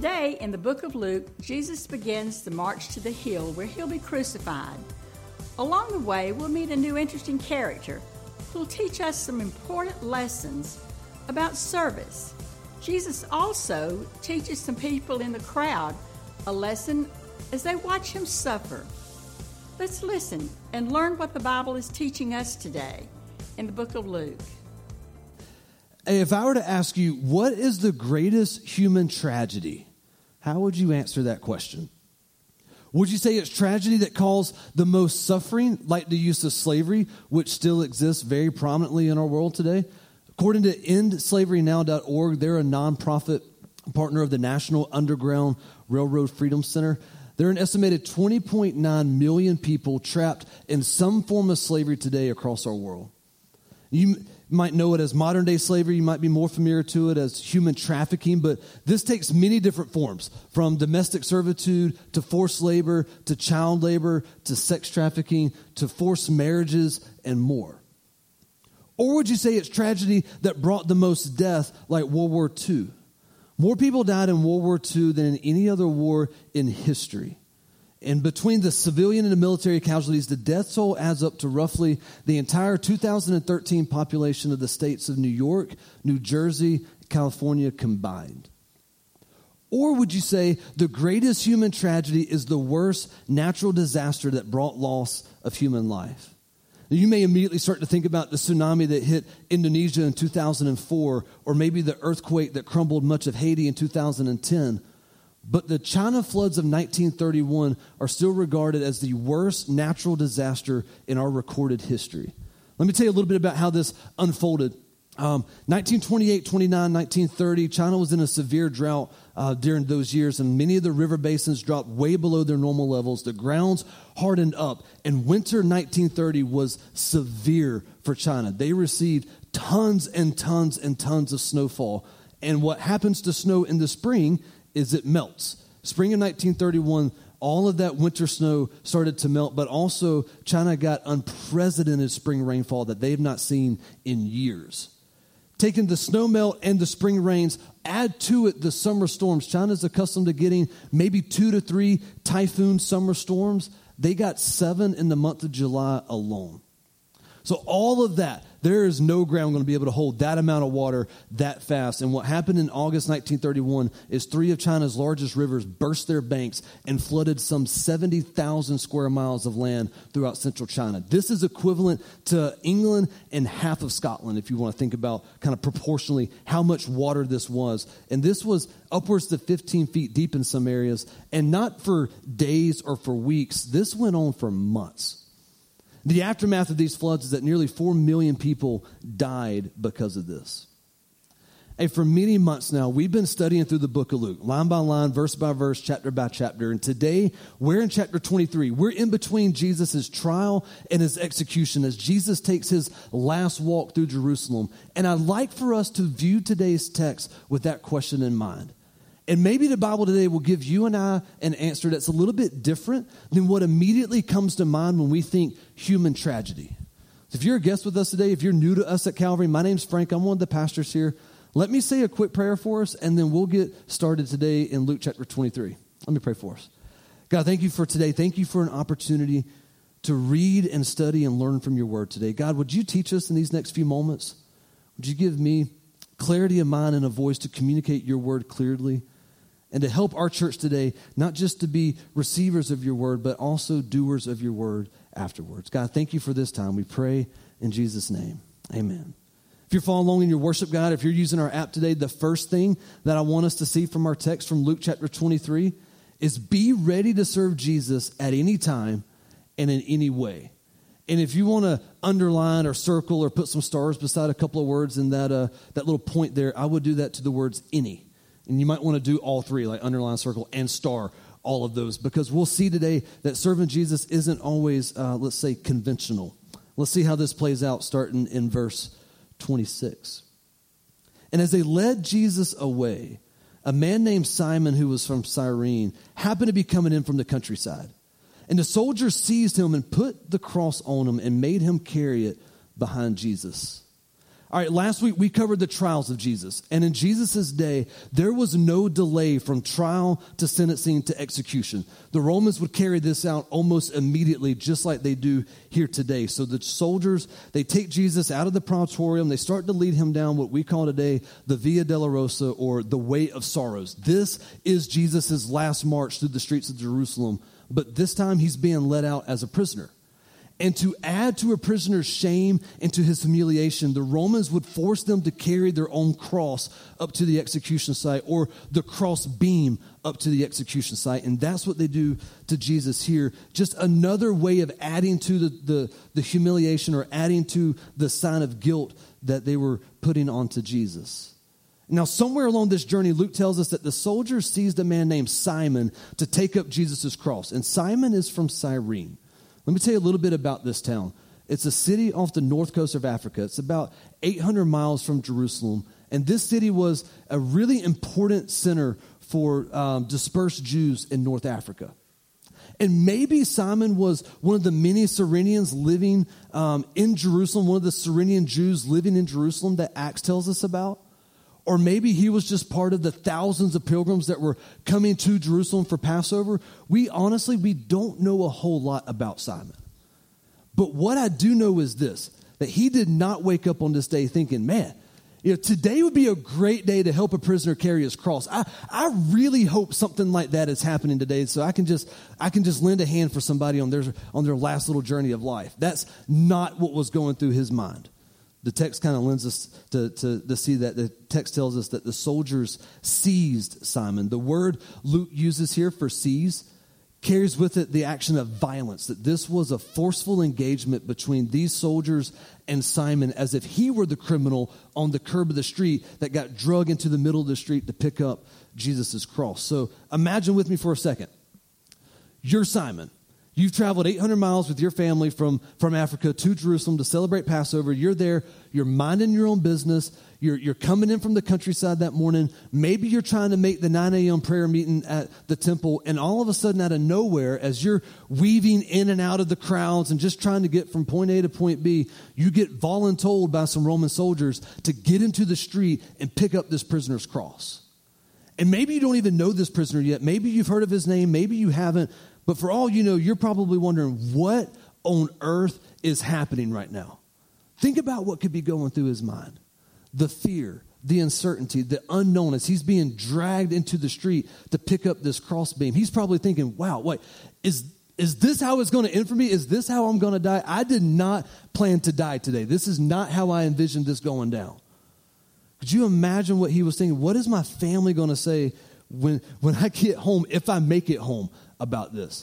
Today, in the book of Luke, Jesus begins the march to the hill where he'll be crucified. Along the way, we'll meet a new interesting character who'll teach us some important lessons about service. Jesus also teaches some people in the crowd a lesson as they watch him suffer. Let's listen and learn what the Bible is teaching us today in the book of Luke. Hey, if I were to ask you, what is the greatest human tragedy? How would you answer that question? Would you say it's tragedy that caused the most suffering, like the use of slavery, which still exists very prominently in our world today? According to EndSlaveryNow.org, they're a nonprofit partner of the National Underground Railroad Freedom Center. There are an estimated 20.9 million people trapped in some form of slavery today across our world. You might know it as modern-day slavery. You might be more familiar to it as human trafficking, but this takes many different forms, from domestic servitude to forced labor to child labor to sex trafficking to forced marriages and more. Or would you say it's tragedy that brought the most death, like World War II? More people died in World War II than in any other war in history. And between the civilian and the military casualties, the death toll adds up to roughly the entire 2013 population of the states of New York, New Jersey, California combined. Or would you say the greatest human tragedy is the worst natural disaster that brought loss of human life? Now, you may immediately start to think about the tsunami that hit Indonesia in 2004, or maybe the earthquake that crumbled much of Haiti in 2010. But the China floods of 1931 are still regarded as the worst natural disaster in our recorded history. Let me tell you a little bit about how this unfolded. 1928, 29, 1930, China was in a severe drought during those years, and many of the river basins dropped way below their normal levels. The grounds hardened up, and winter 1930 was severe for China. They received tons and tons and tons of snowfall. And what happens to snow in the spring is it melts. Spring of 1931, all of that winter snow started to melt, but also China got unprecedented spring rainfall that they've not seen in years. Taking the snow melt and the spring rains, add to it the summer storms. China's accustomed to getting maybe 2 to 3 typhoon summer storms. They got 7 in the month of July alone. So all of that, there is no ground going to be able to hold that amount of water that fast. And what happened in August 1931 is 3 of China's largest rivers burst their banks and flooded some 70,000 square miles of land throughout central China. This is equivalent to England and half of Scotland, if you want to think about kind of proportionally how much water this was. And this was upwards to 15 feet deep in some areas, and not for days or for weeks. This went on for months. The aftermath of these floods is that nearly 4 million people died because of this. And for many months now, we've been studying through the book of Luke, line by line, verse by verse, chapter by chapter. And today, we're in chapter 23. We're in between Jesus' trial and his execution as Jesus takes his last walk through Jerusalem. And I'd like for us to view today's text with that question in mind. And maybe the Bible today will give you and I an answer that's a little bit different than what immediately comes to mind when we think human tragedy. So if you're a guest with us today, if you're new to us at Calvary, my name's Frank. I'm one of the pastors here. Let me say a quick prayer for us, and then we'll get started today in Luke chapter 23. Let me pray for us. God, thank you for today. Thank you for an opportunity to read and study and learn from your word today. God, would you teach us in these next few moments? Would you give me clarity of mind and a voice to communicate your word clearly? And to help our church today, not just to be receivers of your word, but also doers of your word afterwards. God, thank you for this time. We pray in Jesus' name. Amen. If you're following along in your worship guide, if you're using our app today, the first thing that I want us to see from our text from Luke chapter 23 is be ready to serve Jesus at any time and in any way. And if you want to underline or circle or put some stars beside a couple of words in that little point there, I would do that to the words any. And you might want to do all three, like underline, circle, and star, all of those, because we'll see today that serving Jesus isn't always, let's say, conventional. Let's see how this plays out starting in verse 26. And as they led Jesus away, a man named Simon, who was from Cyrene, happened to be coming in from the countryside. And the soldiers seized him and put the cross on him and made him carry it behind Jesus. All right, last week we covered the trials of Jesus. And in Jesus' day, there was no delay from trial to sentencing to execution. The Romans would carry this out almost immediately, just like they do here today. So the soldiers, they take Jesus out of the praetorium. They start to lead him down what we call today the Via Dolorosa, or the Way of Sorrows. This is Jesus' last march through the streets of Jerusalem. But this time he's being led out as a prisoner. And to add to a prisoner's shame and to his humiliation, the Romans would force them to carry their own cross up to the execution site, or the cross beam up to the execution site. And that's what they do to Jesus here. Just another way of adding to the humiliation, or adding to the sign of guilt that they were putting onto Jesus. Now, somewhere along this journey, Luke tells us that the soldiers seized a man named Simon to take up Jesus' cross. And Simon is from Cyrene. Let me tell you a little bit about this town. It's a city off the north coast of Africa. It's about 800 miles from Jerusalem. And this city was a really important center for dispersed Jews in North Africa. And maybe Simon was one of the many Cyrenians living in Jerusalem, one of the Cyrenian Jews living in Jerusalem that Acts tells us about. Or maybe he was just part of the thousands of pilgrims that were coming to Jerusalem for Passover. We don't know a whole lot about Simon. But what I do know is this, that he did not wake up on this day thinking, man, today would be a great day to help a prisoner carry his cross. I really hope something like that is happening today, so I can just lend a hand for somebody on their last little journey of life. That's not what was going through his mind. The text kind of lends us to see that. The text tells us that the soldiers seized Simon. The word Luke uses here for seize carries with it the action of violence, that this was a forceful engagement between these soldiers and Simon, as if he were the criminal on the curb of the street that got dragged into the middle of the street to pick up Jesus' cross. So imagine with me for a second. You're Simon. You've traveled 800 miles with your family from Africa to Jerusalem to celebrate Passover. You're there. You're minding your own business. You're coming in from the countryside that morning. Maybe you're trying to make the 9 a.m. prayer meeting at the temple. And all of a sudden, out of nowhere, as you're weaving in and out of the crowds and just trying to get from point A to point B, you get voluntold by some Roman soldiers to get into the street and pick up this prisoner's cross. And maybe you don't even know this prisoner yet. Maybe you've heard of his name. Maybe you haven't. But for all you know, you're probably wondering, what on earth is happening right now? Think about what could be going through his mind. The fear, the uncertainty, the unknown as he's being dragged into the street to pick up this crossbeam. He's probably thinking, wow, wait, is this how it's going to end for me? Is this how I'm going to die? I did not plan to die today. This is not how I envisioned this going down. Could you imagine what he was thinking? What is my family going to say when I get home, if I make it home, about this?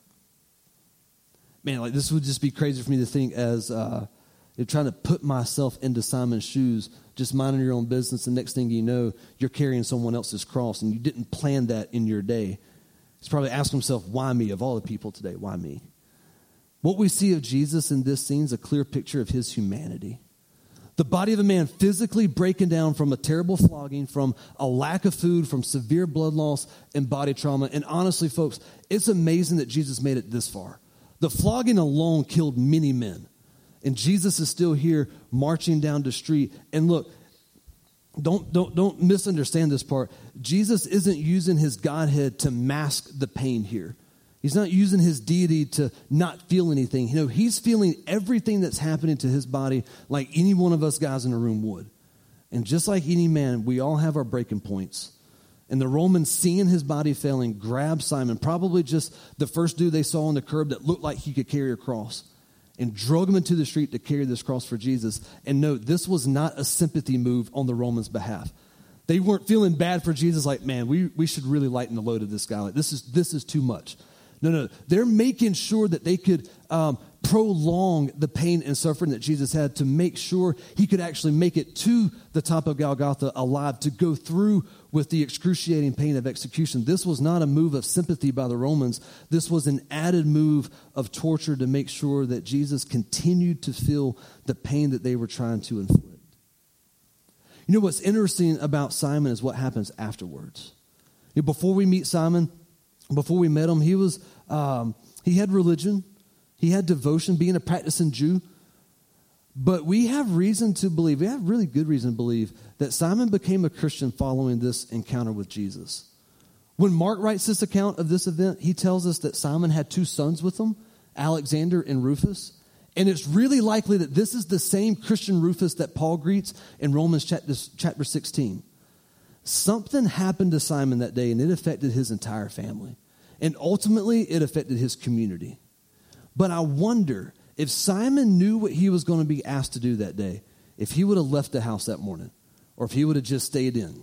Man, like, this would just be crazy for me to think as you're trying to put myself into Simon's shoes, just minding your own business. The next thing you know, you're carrying someone else's cross, and you didn't plan that in your day. He's probably asking himself, why me? Of all the people today, why me? What we see of Jesus in this scene is a clear picture of his humanity. The body of a man physically breaking down from a terrible flogging, from a lack of food, from severe blood loss and body trauma. And honestly, folks, it's amazing that Jesus made it this far. The flogging alone killed many men. And Jesus is still here marching down the street. And look, don't misunderstand this part. Jesus isn't using his Godhead to mask the pain here. He's not using his deity to not feel anything. He's feeling everything that's happening to his body like any one of us guys in the room would. And just like any man, we all have our breaking points. And the Romans, seeing his body failing, grabbed Simon, probably just the first dude they saw on the curb that looked like he could carry a cross, and drug him into the street to carry this cross for Jesus. And note, this was not a sympathy move on the Romans' behalf. They weren't feeling bad for Jesus, like, man, we should really lighten the load of this guy. Like, this is too much. No. They're making sure that they could prolong the pain and suffering that Jesus had to make sure he could actually make it to the top of Golgotha alive, to go through with the excruciating pain of execution. This was not a move of sympathy by the Romans. This was an added move of torture to make sure that Jesus continued to feel the pain that they were trying to inflict. You know what's interesting about Simon is what happens afterwards. Before we meet Simon, before we met him, he had religion. He had devotion, being a practicing Jew. But we have reason to believe, we have really good reason to believe, that Simon became a Christian following this encounter with Jesus. When Mark writes this account of this event, he tells us that Simon had 2 sons with him, Alexander and Rufus. And it's really likely that this is the same Christian Rufus that Paul greets in Romans chapter 16. Something happened to Simon that day, and it affected his entire family. And ultimately, it affected his community. But I wonder if Simon knew what he was going to be asked to do that day, if he would have left the house that morning, or if he would have just stayed in.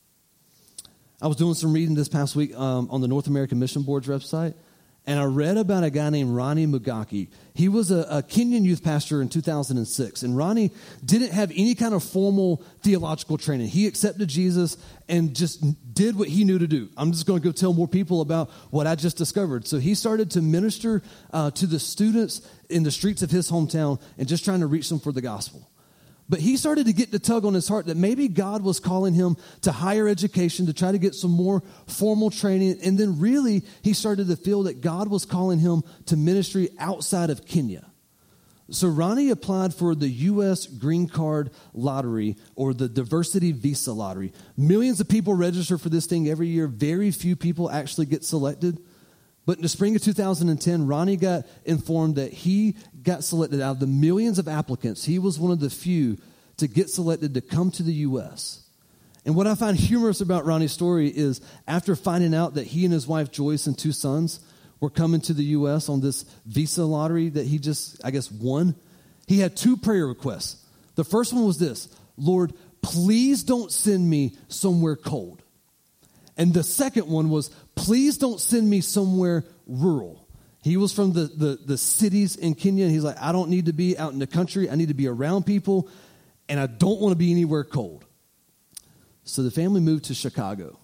I was doing some reading this past week on the North American Mission Board's website, and I read about a guy named Ronnie Mugaki. He was a Kenyan youth pastor in 2006, and Ronnie didn't have any kind of formal theological training. He accepted Jesus and just did what he knew to do. I'm just going to go tell more people about what I just discovered. So he started to minister to the students in the streets of his hometown and just trying to reach them for the gospel. But he started to get the tug on his heart that maybe God was calling him to higher education, to try to get some more formal training. And then really, he started to feel that God was calling him to ministry outside of Kenya. So Ronnie applied for the U.S. Green Card Lottery, or the Diversity Visa Lottery. Millions of people register for this thing every year. Very few people actually get selected. But in the spring of 2010, Ronnie got informed that he got selected out of the millions of applicants. He was one of the few to get selected to come to the U.S. And what I find humorous about Ronnie's story is after finding out that he and his wife Joyce and 2 sons were coming to the U.S. on this visa lottery that he just, I guess, won, he had 2 prayer requests. The first one was this: Lord, please don't send me somewhere cold. And the second one was, please don't send me somewhere rural. He was from the cities in Kenya, and he's like, I don't need to be out in the country. I need to be around people, and I don't want to be anywhere cold. So the family moved to Chicago.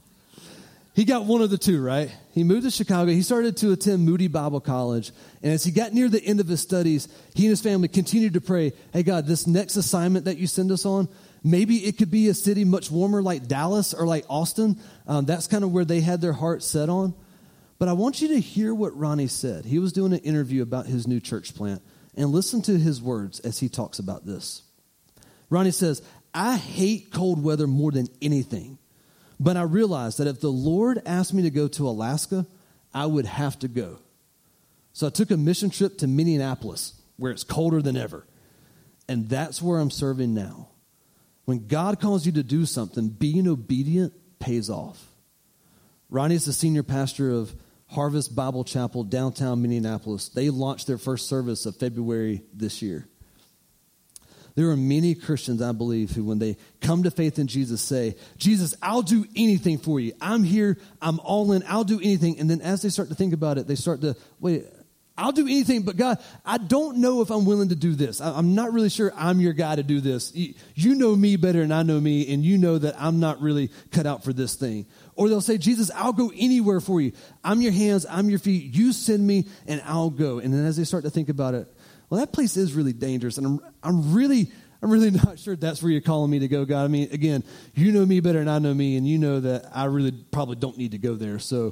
He got one of the 2, right? He moved to Chicago. He started to attend Moody Bible College, and as he got near the end of his studies, he and his family continued to pray, hey, God, this next assignment that you send us on, maybe it could be a city much warmer like Dallas or like Austin. That's kind of where they had their heart set on. But I want you to hear what Ronnie said. He was doing an interview about his new church plant, and listen to his words as he talks about this. Ronnie says, I hate cold weather more than anything, but I realized that if the Lord asked me to go to Alaska, I would have to go. So I took a mission trip to Minneapolis, where it's colder than ever. And that's where I'm serving now. When God calls you to do something, being obedient pays off. Ronnie is the senior pastor of Harvest Bible Chapel, downtown Minneapolis. They launched their first service of February this year. There are many Christians, I believe, who when they come to faith in Jesus say, Jesus, I'll do anything for you. I'm here. I'm all in. I'll do anything. And then as they start to think about it, they start to, wait, I'll do anything, but God, I don't know if I'm willing to do this. I'm not really sure I'm your guy to do this. You know me better than I know me, and you know that I'm not really cut out for this thing. Or they'll say, Jesus, I'll go anywhere for you. I'm your hands, I'm your feet. You send me, and I'll go. And then as they start to think about it, well, that place is really dangerous, and I'm really not sure that's where you're calling me to go, God. I mean, again, you know me better than I know me, and you know that I really probably don't need to go there. So,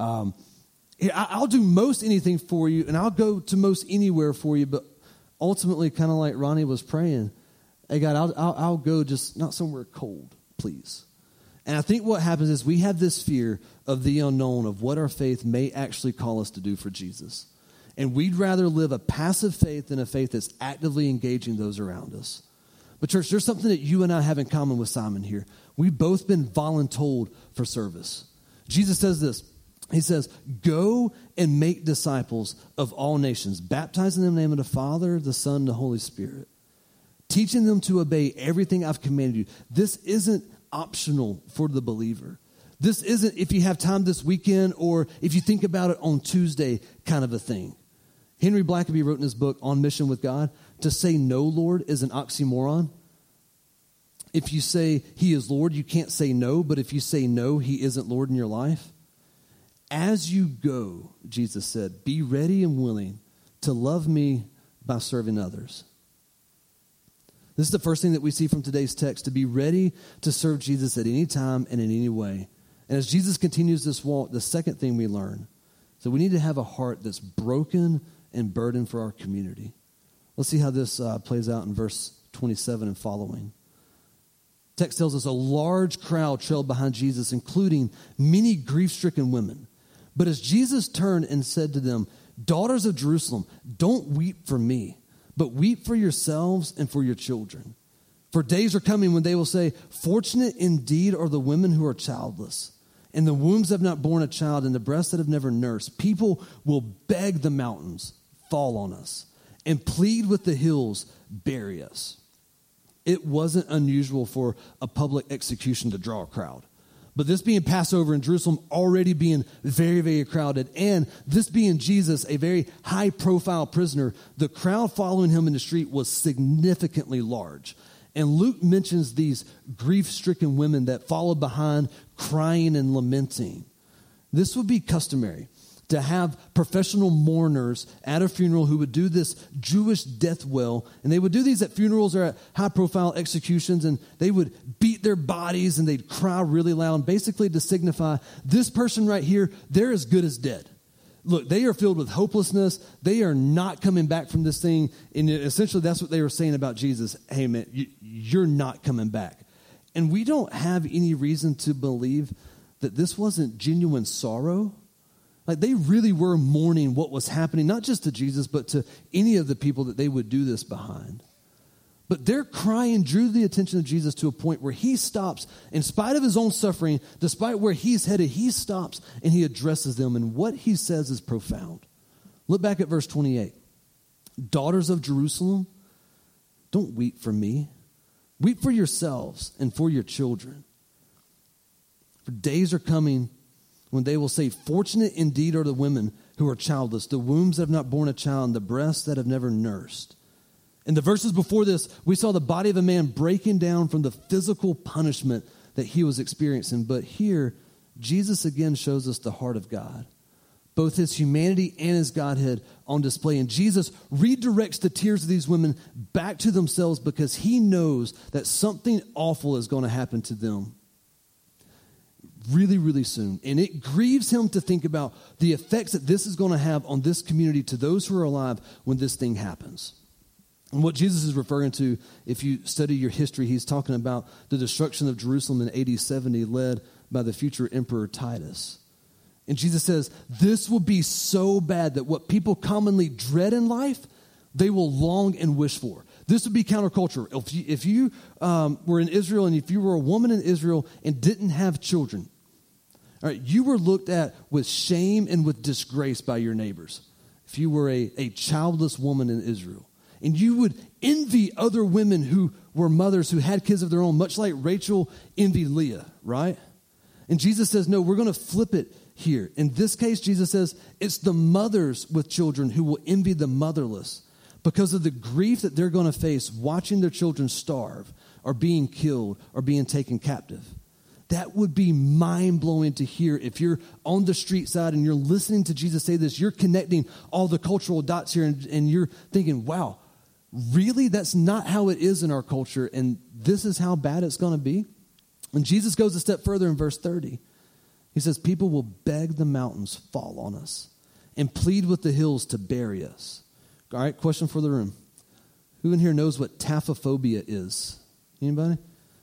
I'll do most anything for you, and I'll go to most anywhere for you. But ultimately, kind of like Ronnie was praying, hey, God, I'll go, just not somewhere cold, please. And I think what happens is we have this fear of the unknown, of what our faith may actually call us to do for Jesus. And we'd rather live a passive faith than a faith that's actively engaging those around us. But church, there's something that you and I have in common with Simon here. We've both been voluntold for service. Jesus says this. He says, go and make disciples of all nations, baptizing them in the name of the Father, the Son, and the Holy Spirit, teaching them to obey everything I've commanded you. This isn't optional for the believer. This isn't if you have time this weekend or if you think about it on Tuesday kind of a thing. Henry Blackaby wrote in his book, On Mission with God, to say no, Lord, is an oxymoron. If you say he is Lord, you can't say no, but if you say no, he isn't Lord in your life. As you go, Jesus said, be ready and willing to love me by serving others. This is the first thing that we see from today's text, to be ready to serve Jesus at any time and in any way. And as Jesus continues this walk, the second thing we learn is that we need to have a heart that's broken and burdened for our community. Let's see how this plays out in verse 27 and following. Text tells us a large crowd trailed behind Jesus, including many grief-stricken women. But as Jesus turned and said to them, "Daughters of Jerusalem, don't weep for me, but weep for yourselves and for your children. For days are coming when they will say, 'Fortunate indeed are the women who are childless, and the wombs have not borne a child, and the breasts that have never nursed.' People will beg the mountains, 'Fall on us,' and plead with the hills, 'Bury us.'" It wasn't unusual for a public execution to draw a crowd. But this being Passover in Jerusalem already being very, very crowded, and this being Jesus, a very high-profile prisoner, the crowd following him in the street was significantly large. And Luke mentions these grief-stricken women that followed behind, crying and lamenting. This would be customary, to have professional mourners at a funeral who would do this Jewish death wail. And they would do these at funerals or at high-profile executions, and they would beat their bodies and they'd cry really loud, basically to signify, this person right here, they're as good as dead. Look, they are filled with hopelessness. They are not coming back from this thing. And essentially that's what they were saying about Jesus. Hey, man, you're not coming back. And we don't have any reason to believe that this wasn't genuine sorrow. Like, they really were mourning what was happening, not just to Jesus, but to any of the people that they would do this behind. But their crying drew the attention of Jesus to a point where he stops, in spite of his own suffering, despite where he's headed, he stops and he addresses them. And what he says is profound. Look back at verse 28. "Daughters of Jerusalem, don't weep for me. Weep for yourselves and for your children. For days are coming when they will say, 'Fortunate indeed are the women who are childless, the wombs that have not borne a child, and the breasts that have never nursed.'" In the verses before this, we saw the body of a man breaking down from the physical punishment that he was experiencing. But here, Jesus again shows us the heart of God, both his humanity and his Godhead on display. And Jesus redirects the tears of these women back to themselves because he knows that something awful is going to happen to them really, really soon. And it grieves him to think about the effects that this is going to have on this community, to those who are alive when this thing happens. And what Jesus is referring to, if you study your history, he's talking about the destruction of Jerusalem in AD 70 led by the future emperor Titus. And Jesus says, this will be so bad that what people commonly dread in life, they will long and wish for. This would be counterculture. If you were in Israel, and if you were a woman in Israel and didn't have children, all right, you were looked at with shame and with disgrace by your neighbors. If you were a childless woman in Israel. And you would envy other women who were mothers who had kids of their own, much like Rachel envied Leah, right? And Jesus says, no, we're going to flip it here. In this case, Jesus says, it's the mothers with children who will envy the motherless because of the grief that they're going to face watching their children starve or being killed or being taken captive. That would be mind-blowing to hear. If you're on the street side and you're listening to Jesus say this, you're connecting all the cultural dots here and you're thinking, wow, really? That's not how it is in our culture, and this is how bad it's going to be? And Jesus goes a step further in verse 30. He says, people will beg the mountains, fall on us, and plead with the hills to bury us. All right, question for the room. Who in here knows what taphophobia is? Anybody?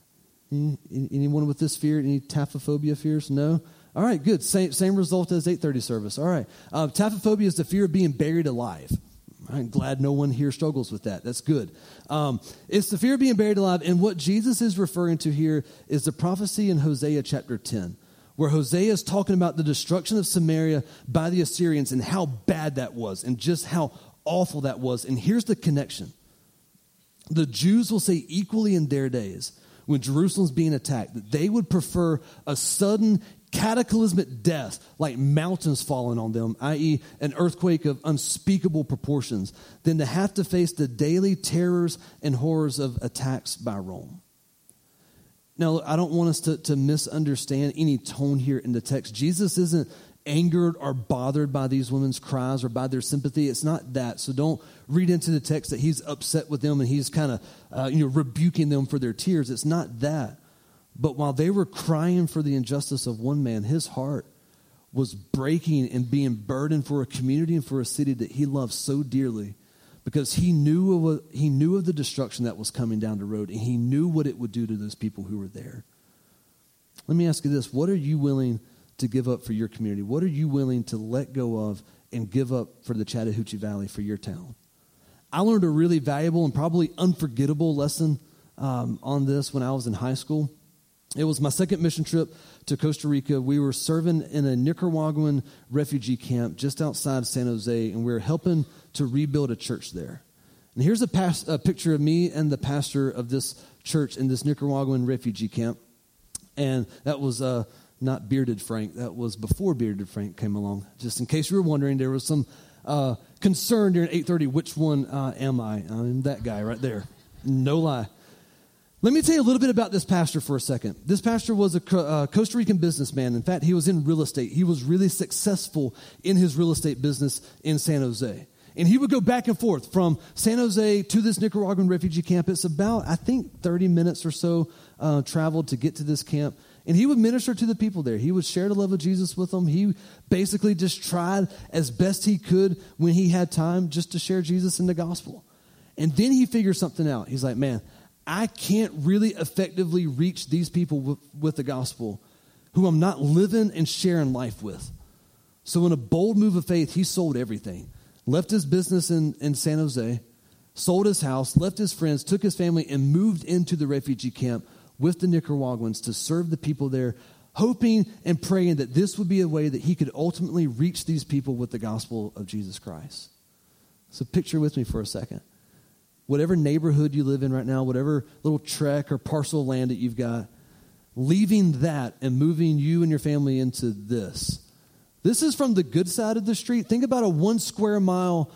Anyone with this fear? Any taphophobia fears? No? All right, good. Same result as 8:30 service. All right. Taphophobia is the fear of being buried alive. I'm glad no one here struggles with that. That's good. It's the fear of being buried alive. And what Jesus is referring to here is the prophecy in Hosea chapter 10, where Hosea is talking about the destruction of Samaria by the Assyrians and how bad that was and just how awful that was. And here's the connection. The Jews will say equally in their days, when Jerusalem's being attacked, that they would prefer a sudden cataclysmic death, like mountains falling on them, i.e. an earthquake of unspeakable proportions, than to have to face the daily terrors and horrors of attacks by Rome. Now, I don't want us to misunderstand any tone here in the text. Jesus isn't angered or bothered by these women's cries or by their sympathy. It's not that. So don't read into the text that he's upset with them and he's kind of rebuking them for their tears. It's not that. But while they were crying for the injustice of one man, his heart was breaking and being burdened for a community and for a city that he loved so dearly, because he knew of the destruction that was coming down the road, and he knew what it would do to those people who were there. Let me ask you this. What are you willing to give up for your community? What are you willing to let go of and give up for the Chattahoochee Valley, for your town? I learned a really valuable and probably unforgettable lesson on this when I was in high school. It was my second mission trip to Costa Rica. We were serving in a Nicaraguan refugee camp just outside San Jose, and we were helping to rebuild a church there. And here's a picture of me and the pastor of this church in this Nicaraguan refugee camp. And that was not Bearded Frank. That was before Bearded Frank came along. Just in case you were wondering, there was some concern during 8:30, which one am I? I'm that guy right there. No lie. Let me tell you a little bit about this pastor for a second. This pastor was a Costa Rican businessman. In fact, he was in real estate. He was really successful in his real estate business in San Jose. And he would go back and forth from San Jose to this Nicaraguan refugee camp. It's about, I think, 30 minutes or so traveled to get to this camp. And he would minister to the people there. He would share the love of Jesus with them. He basically just tried as best he could when he had time just to share Jesus and the gospel. And then he figured something out. He's like, man, I can't really effectively reach these people with the gospel who I'm not living and sharing life with. So in a bold move of faith, he sold everything. Left his business in San Jose, sold his house, left his friends, took his family, and moved into the refugee camp with the Nicaraguans to serve the people there, hoping and praying that this would be a way that he could ultimately reach these people with the gospel of Jesus Christ. So picture with me for a second. Whatever neighborhood you live in right now, whatever little tract or parcel of land that you've got, leaving that and moving you and your family into this. This is from the good side of the street. Think about a 1 square mile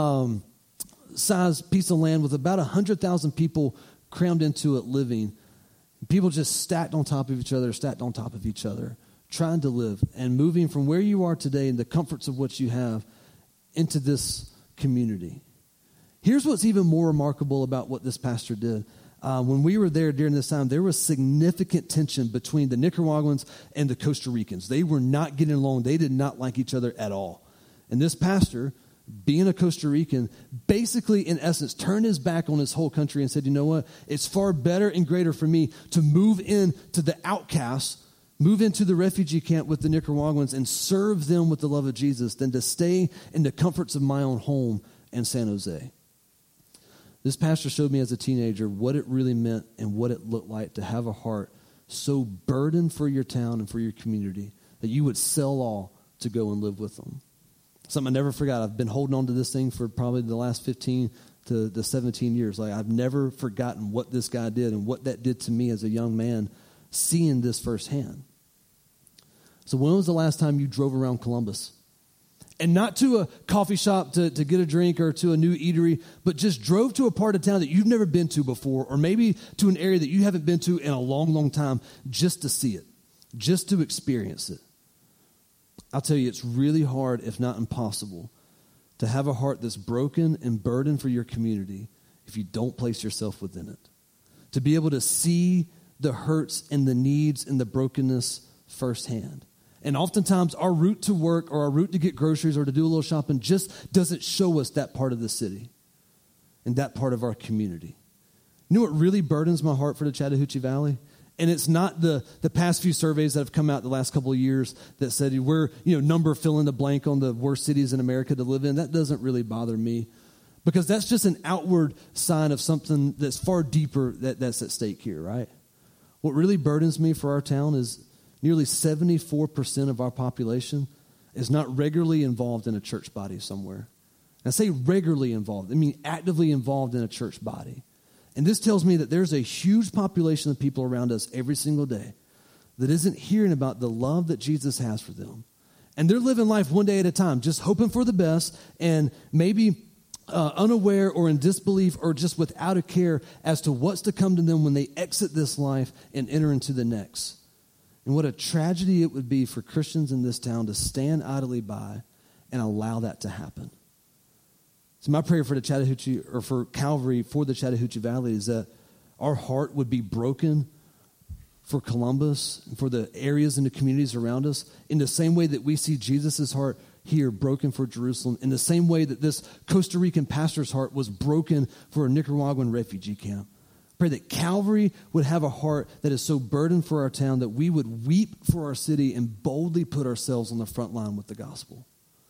size piece of land with about 100,000 people crammed into it living. People just stacked on top of each other, trying to live and moving from where you are today and the comforts of what you have into this community. Here's what's even more remarkable about what this pastor did. When we were there during this time, there was significant tension between the Nicaraguans and the Costa Ricans. They were not getting along. They did not like each other at all. And this pastor, being a Costa Rican, basically, in essence, turned his back on his whole country and said, you know what? It's far better and greater for me to move into the outcasts, move into the refugee camp with the Nicaraguans and serve them with the love of Jesus than to stay in the comforts of my own home in San Jose. This pastor showed me as a teenager what it really meant and what it looked like to have a heart so burdened for your town and for your community that you would sell all to go and live with them. Something I never forgot. I've been holding on to this thing for probably the last 15 to the 17 years. Like, I've never forgotten what this guy did and what that did to me as a young man, seeing this firsthand. So when was the last time you drove around Columbus? And not to a coffee shop to get a drink or to a new eatery, but just drove to a part of town that you've never been to before, or maybe to an area that you haven't been to in a long, long time, just to see it, just to experience it. I'll tell you, it's really hard, if not impossible, to have a heart that's broken and burdened for your community if you don't place yourself within it. To be able to see the hurts and the needs and the brokenness firsthand. And oftentimes our route to work or our route to get groceries or to do a little shopping just doesn't show us that part of the city and that part of our community. You know what really burdens my heart for the Chattahoochee Valley? And it's not the past few surveys that have come out the last couple of years that said we're, number fill in the blank on the worst cities in America to live in. That doesn't really bother me because that's just an outward sign of something that's far deeper that's at stake here, right? What really burdens me for our town is nearly 74% of our population is not regularly involved in a church body somewhere. And I say regularly involved. I mean actively involved in a church body. And this tells me that there's a huge population of people around us every single day that isn't hearing about the love that Jesus has for them. And they're living life one day at a time, just hoping for the best and maybe unaware or in disbelief or just without a care as to what's to come to them when they exit this life and enter into the next. And what a tragedy it would be for Christians in this town to stand idly by and allow that to happen. So my prayer for the Chattahoochee, or for Calvary, for the Chattahoochee Valley, is that our heart would be broken for Columbus and for the areas and the communities around us in the same way that we see Jesus' heart here broken for Jerusalem in the same way that this Costa Rican pastor's heart was broken for a Nicaraguan refugee camp. Pray that Calvary would have a heart that is so burdened for our town that we would weep for our city and boldly put ourselves on the front line with the gospel.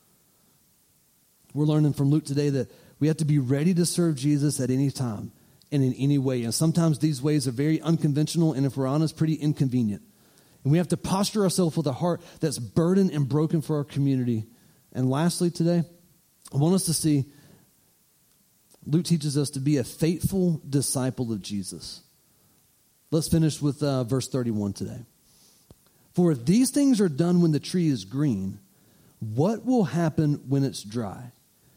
We're learning from Luke today that we have to be ready to serve Jesus at any time and in any way. And sometimes these ways are very unconventional and, if we're honest, pretty inconvenient. And we have to posture ourselves with a heart that's burdened and broken for our community. And lastly today, I want us to see Luke teaches us to be a faithful disciple of Jesus. Let's finish with verse 31 today. For if these things are done when the tree is green, what will happen when it's dry?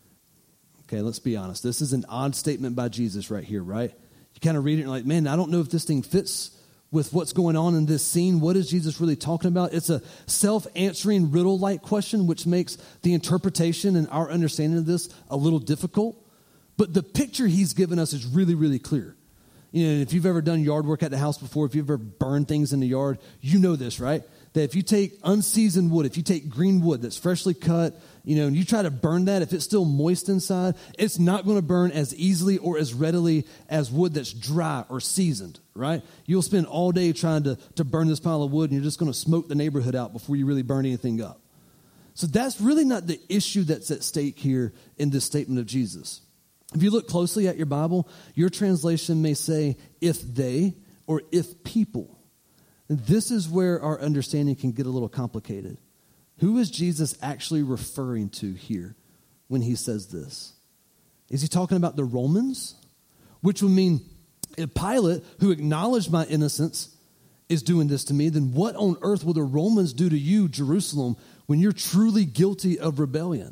Okay, let's be honest. This is an odd statement by Jesus right here, right? You kind of read it and you're like, man, I don't know if this thing fits with what's going on in this scene. What is Jesus really talking about? It's a self-answering riddle-like question, which makes the interpretation and our understanding of this a little difficult. But the picture he's given us is really, really clear. You know, if you've ever done yard work at the house before, if you've ever burned things in the yard, you know this, right? That if you take unseasoned wood, if you take green wood that's freshly cut, you know, and you try to burn that, if it's still moist inside, it's not going to burn as easily or as readily as wood that's dry or seasoned, right? You'll spend all day trying to burn this pile of wood, and you're just going to smoke the neighborhood out before you really burn anything up. So that's really not the issue that's at stake here in this statement of Jesus. If you look closely at your Bible, your translation may say, if they or if people. And this is where our understanding can get a little complicated. Who is Jesus actually referring to here when he says this? Is he talking about the Romans? Which would mean if Pilate, who acknowledged my innocence, is doing this to me, then what on earth will the Romans do to you, Jerusalem, when you're truly guilty of rebellion?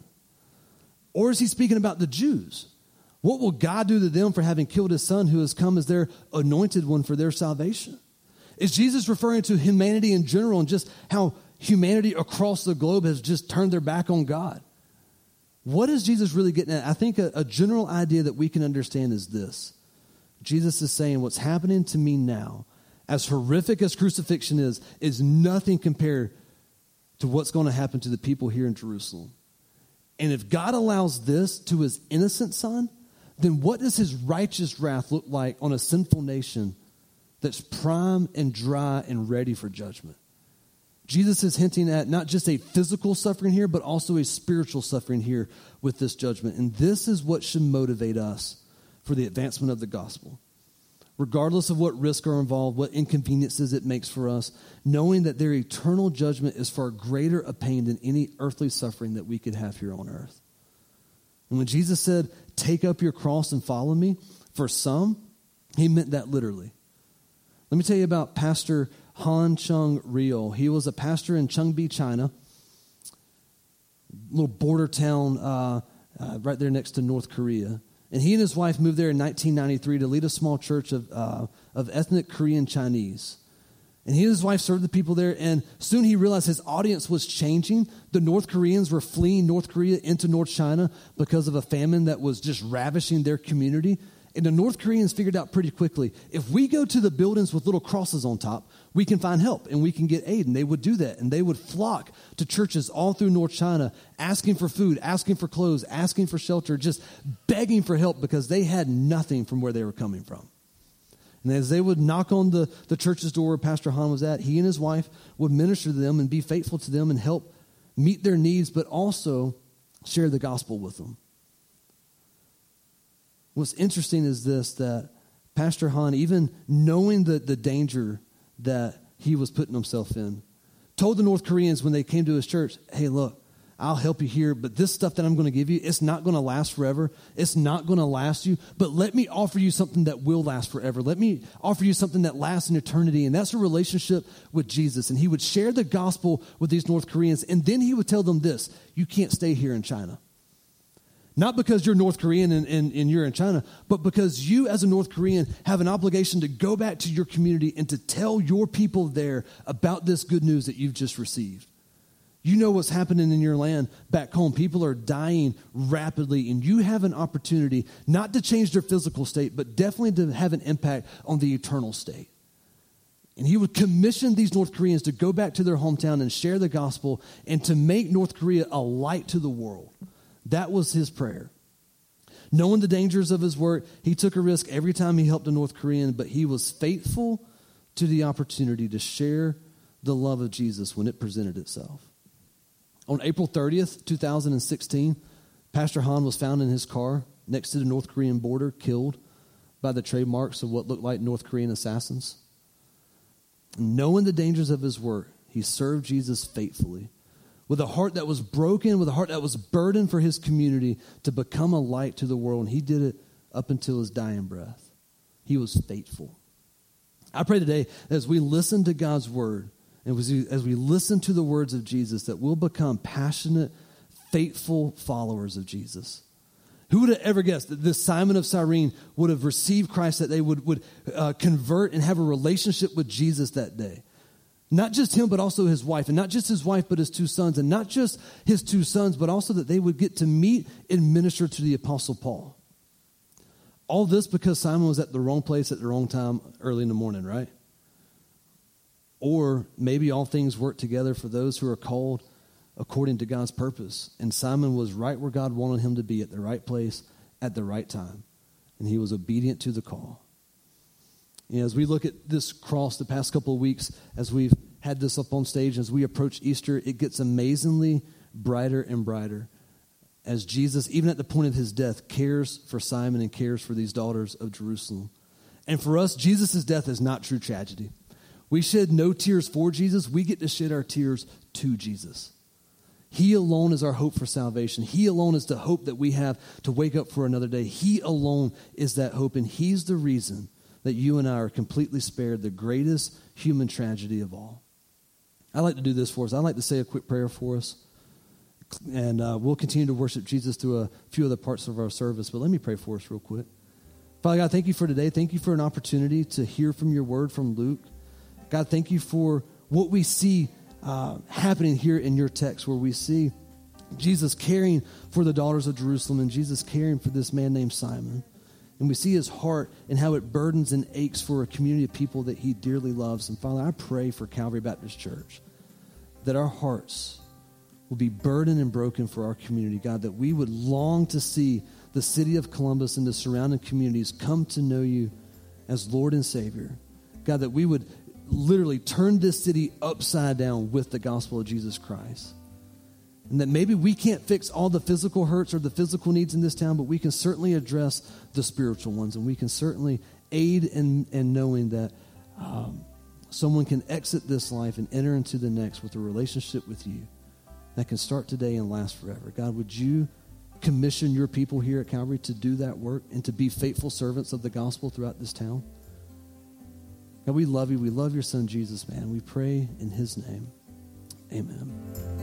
Or is he speaking about the Jews? What will God do to them for having killed his son who has come as their anointed one for their salvation? Is Jesus referring to humanity in general and just how humanity across the globe has just turned their back on God? What is Jesus really getting at? I think a general idea that we can understand is this. Jesus is saying what's happening to me now, as horrific as crucifixion is nothing compared to what's going to happen to the people here in Jerusalem. And if God allows this to his innocent son, then what does his righteous wrath look like on a sinful nation that's prime and dry and ready for judgment? Jesus is hinting at not just a physical suffering here, but also a spiritual suffering here with this judgment. And this is what should motivate us for the advancement of the gospel. Regardless of what risks are involved, what inconveniences it makes for us, knowing that their eternal judgment is far greater a pain than any earthly suffering that we could have here on earth. And when Jesus said, take up your cross and follow me, for some, he meant that literally. Let me tell you about Pastor Han Chung Ryo. He was a pastor in Chengbi, China, a little border town right there next to North Korea. And he and his wife moved there in 1993 to lead a small church of ethnic Korean Chinese. And he and his wife served the people there, and soon he realized his audience was changing. The North Koreans were fleeing North Korea into North China because of a famine that was just ravishing their community. And the North Koreans figured out pretty quickly, if we go to the buildings with little crosses on top, we can find help and we can get aid. And they would do that. And they would flock to churches all through North China, asking for food, asking for clothes, asking for shelter, just begging for help because they had nothing from where they were coming from. And as they would knock on the church's door where Pastor Han was at, he and his wife would minister to them and be faithful to them and help meet their needs, but also share the gospel with them. What's interesting is this, that Pastor Han, even knowing the danger that he was putting himself in, told the North Koreans when they came to his church, hey, look, I'll help you here, but this stuff that I'm going to give you, it's not going to last forever. It's not going to last you, but let me offer you something that will last forever. Let me offer you something that lasts in eternity, and that's a relationship with Jesus. And he would share the gospel with these North Koreans, and then he would tell them this, you can't stay here in China. Not because you're North Korean and you're in China, but because you as a North Korean have an obligation to go back to your community and to tell your people there about this good news that you've just received. You know what's happening in your land back home. People are dying rapidly, and you have an opportunity not to change their physical state, but definitely to have an impact on the eternal state. And And he would commission these North Koreans to go back to their hometown and share the gospel and to make North Korea a light to the world. That was his prayer. Knowing the dangers of his work, he took a risk every time he helped a North Korean, but he was faithful to the opportunity to share the love of Jesus when it presented itself. On April 30th, 2016, Pastor Han was found in his car next to the North Korean border, killed by the trademarks of what looked like North Korean assassins. Knowing the dangers of his work, he served Jesus faithfully, with a heart that was broken, with a heart that was burdened for his community to become a light to the world. And he did it up until his dying breath. He was faithful. I pray today, as we listen to God's word, and as we listen to the words of Jesus, that we'll become passionate, faithful followers of Jesus. Who would have ever guessed that this Simon of Cyrene would have received Christ, that they would convert and have a relationship with Jesus that day? Not just him, but also his wife. And not just his wife, but his two sons. And not just his two sons, but also that they would get to meet and minister to the Apostle Paul. All this because Simon was at the wrong place at the wrong time early in the morning, right? Or maybe all things work together for those who are called according to God's purpose. And Simon was right where God wanted him to be, at the right place at the right time. And he was obedient to the call. You know, as we look at this cross the past couple of weeks, as we've had this up on stage, as we approach Easter, it gets amazingly brighter and brighter as Jesus, even at the point of his death, cares for Simon and cares for these daughters of Jerusalem. And for us, Jesus' death is not true tragedy. We shed no tears for Jesus. We get to shed our tears to Jesus. He alone is our hope for salvation. He alone is the hope that we have to wake up for another day. He alone is that hope, and he's the reason that you and I are completely spared the greatest human tragedy of all. I'd like to do this for us. I'd like to say a quick prayer for us, and we'll continue to worship Jesus through a few other parts of our service, but let me pray for us real quick. Father God, thank you for today. Thank you for an opportunity to hear from your word from Luke. God, thank you for what we see happening here in your text, where we see Jesus caring for the daughters of Jerusalem and Jesus caring for this man named Simon. And we see his heart and how it burdens and aches for a community of people that he dearly loves. And Father, I pray for Calvary Baptist Church that our hearts will be burdened and broken for our community, God, that we would long to see the city of Columbus and the surrounding communities come to know you as Lord and Savior. God, that we would literally turn this city upside down with the gospel of Jesus Christ. And that maybe we can't fix all the physical hurts or the physical needs in this town, but we can certainly address the spiritual ones. And we can certainly aid in knowing that someone can exit this life and enter into the next with a relationship with you that can start today and last forever. God, would you commission your people here at Calvary to do that work and to be faithful servants of the gospel throughout this town? God, we love you. We love your son, Jesus, man. We pray in his name. Amen.